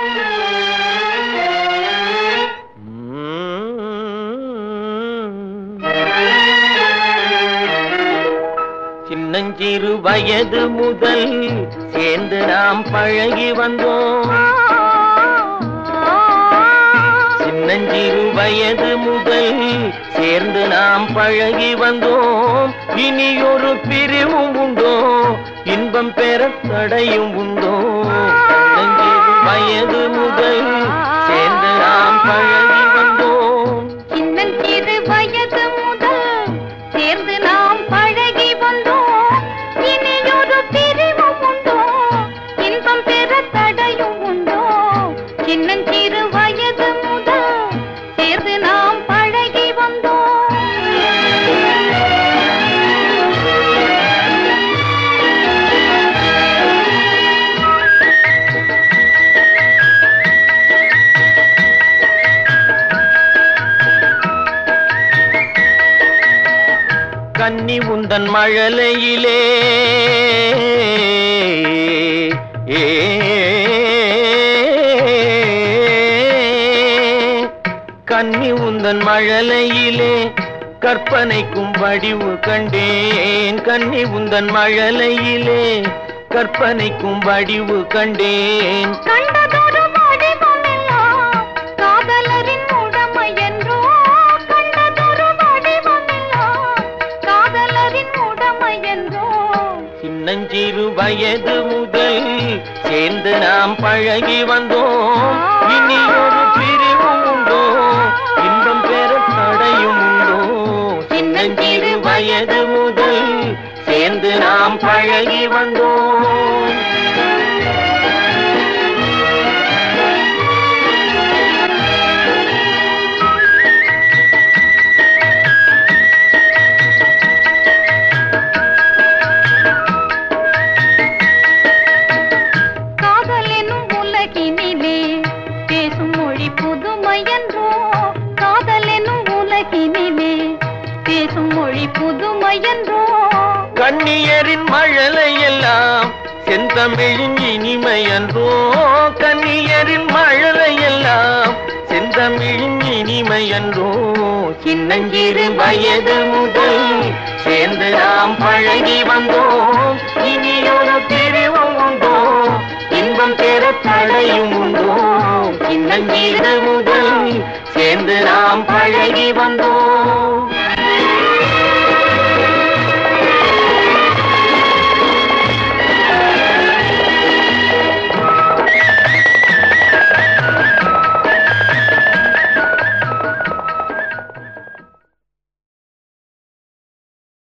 சின்னஞ்சிறு வயது முதல் சேர்ந்து நாம் பழகி வந்தோம். சின்னஞ்சிறு வயது முதல் சேர்ந்து நாம் பழகி வந்தோம். இனியொரு பிரிவும் உண்டோ, இன்பம் பெற தடையும் உண்டோ? சின்னஞ்சிறு வயது முதல் சேர்ந்து நாம் பழகி வந்தோம். சின்னஞ்சிறு வயது முதல் சேர்ந்து நாம் பழகி வந்தோம். இனியொரு பிரிவும் உண்டோ, இன்பம் பெற தடையும் உண்டோ? சின்னஞ்சிறு வயது முதல் சேர்ந்து நாம் பழகி வந்தோம். கன்னி உந்தன் மழலையிலே கன்னி உந்தன் மழலையிலே கற்பனைக்கும் வடிவு கண்டேன். கன்னி உந்தன் மழலையிலே கற்பனைக்கும் வடிவு கண்டேன். கண்டதொரு வடிவமெல்லாம் காதலரின் உடமை என்றோ, கண்டதொரு வடிவமெல்லாம் காதலரின் உடமை என்றோ. சின்னஞ்சிறு வயது முதல் சேர்ந்து நாம் பழகி வந்தோம். இனியொரு பிரிவும் உண்டோ, இன்பம் பெற தடையும் உண்டோ? சின்னஞ்சிறு வயது முதல் சேர்ந்து நாம் பழகி வந்தோம். காதல் எனும் உலகினிலே பேசும் மொழி புதுமை என்றோ, காதல் எனும் உலகினிலே பேசும் மொழி புதுமை என்றோ. கண்ணியரின் மழலை எல்லாம் செந்தமிழின் இனிமை என்றோ? கண்ணியரின் மழலை எல்லாம் செந்தமிழின் இனிமை என்றோ? சின்னஞ்சிறு வயது முதல் சேர்ந்து நாம் பழகி வந்தோம். இனியொரு பிரிவும் உண்டோ, இன்பம் பெற தடையும் உண்டோ? சின்னஞ்சிறு முதல் சேர்ந்து நாம் பழகி வந்தோம்.